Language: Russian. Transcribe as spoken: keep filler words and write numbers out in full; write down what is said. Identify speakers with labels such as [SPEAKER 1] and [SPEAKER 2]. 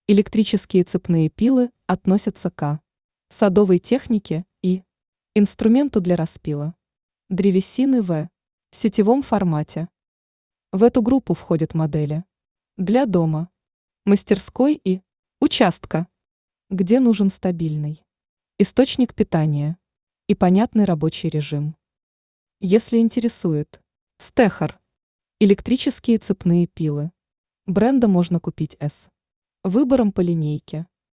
[SPEAKER 1] Электрические цепные пилы относятся к садовой технике и инструменту для распила древесины в сетевом формате. В эту группу входят модели для дома, мастерской и участка, где нужен стабильный источник питания и понятный рабочий режим. Если интересует Стехер, электрические цепные пилы, бренда можно купить с выбором по линейке.